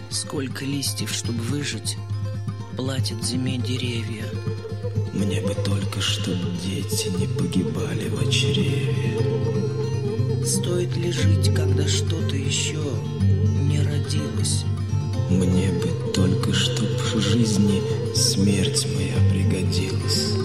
Сколько листьев, чтобы выжить, платят зиме деревья. Мне бы только, чтоб дети не погибали в чреве. Стоит ли жить, когда что-то еще не родилось? Мне бы только, чтоб в жизни смерть моя пригодилась.